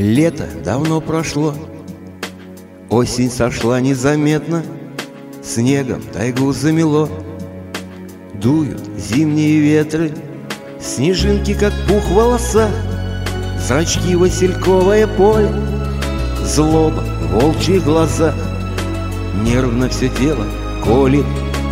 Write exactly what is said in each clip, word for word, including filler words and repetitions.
Лето давно прошло, осень сошла незаметно, снегом тайгу замело. Дуют зимние ветры, снежинки, как пух в волосах, зрачки васильковое поле, злоба в волчьих глазах, нервно все тело колет.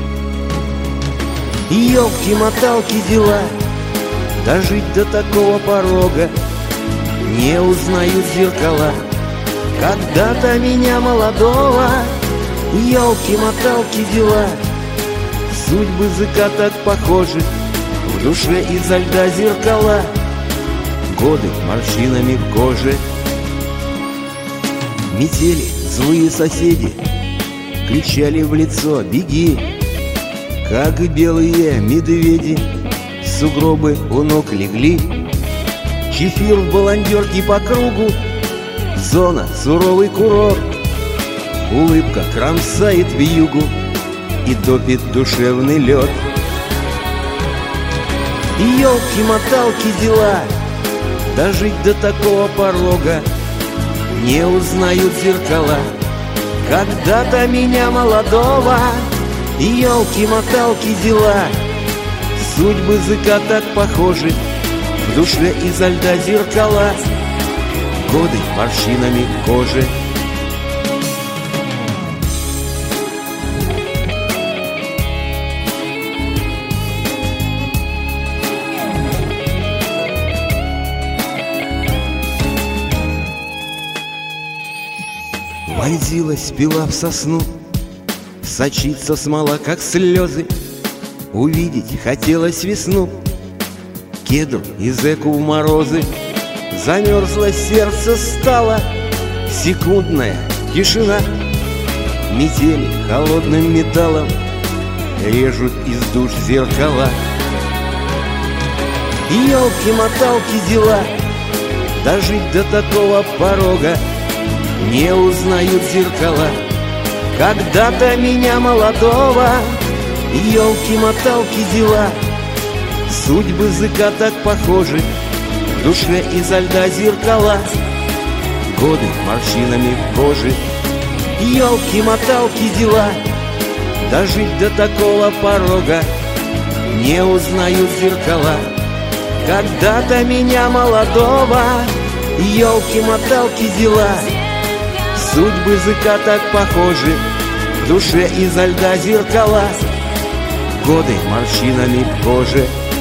Ёлки-моталки дела, дожить до такого порога не узнают зеркала когда-то меня молодого. Ёлки-моталки дела, судьбы языка так похожи, в душе изо льда зеркала, годы морщинами в коже. Метели злые соседи кричали в лицо: беги! Как и белые медведи в сугробы у ног легли. Чефир в баландерке по кругу, зона суровый курорт. Улыбка кромсает вьюгу и топит душевный лед. Ёлки-моталки дела, дожить до такого порога не узнают зеркала когда-то меня молодого. Ёлки-моталки дела, судьбы языка так похожи, в душе изо льда зеркала, годы морщинами в коже. Вонзилась пила в сосну, сочится смола, как слезы. Увидеть хотелось весну, кедру и зэку в морозы. Замерзло сердце стало, секундная тишина. Метели холодным металлом режут из душ зеркала. Ёлки-моталки дела, дожить до такого порога не узнают зеркала когда-то меня молодого. Ёлки-моталки дела, судьбы языка так похожи, в душе изо льда зеркала, годы морщинами в коже. Ёлки-моталки дела, дожить до такого порога не узнают зеркала когда-то меня молодого. Ёлки-моталки дела, судьбы языка так похожи, в душе изо льда зеркала, годы морщинами в коже.